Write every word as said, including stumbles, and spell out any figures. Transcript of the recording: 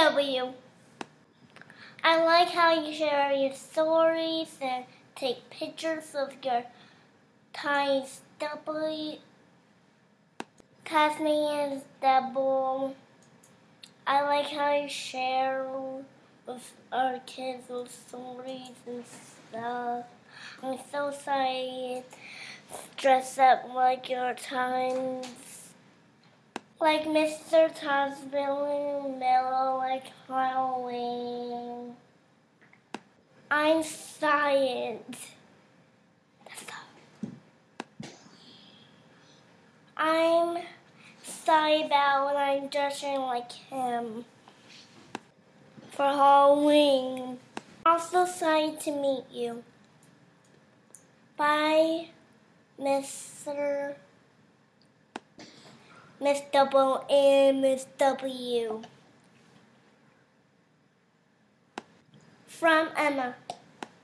W. I like how you share your stories and take pictures of your tiny stubby Tasmanian devil. I like how you share with our kids with stories and stuff. I'm so excited. Dress up like your times. Like Mister Tom's Billy Mellow, like Halloween. I'm excited. I'm excited about when I'm dressing like him for Halloween. Also excited to meet you. Bye, Mister Miss Double and Miss W. From Emma.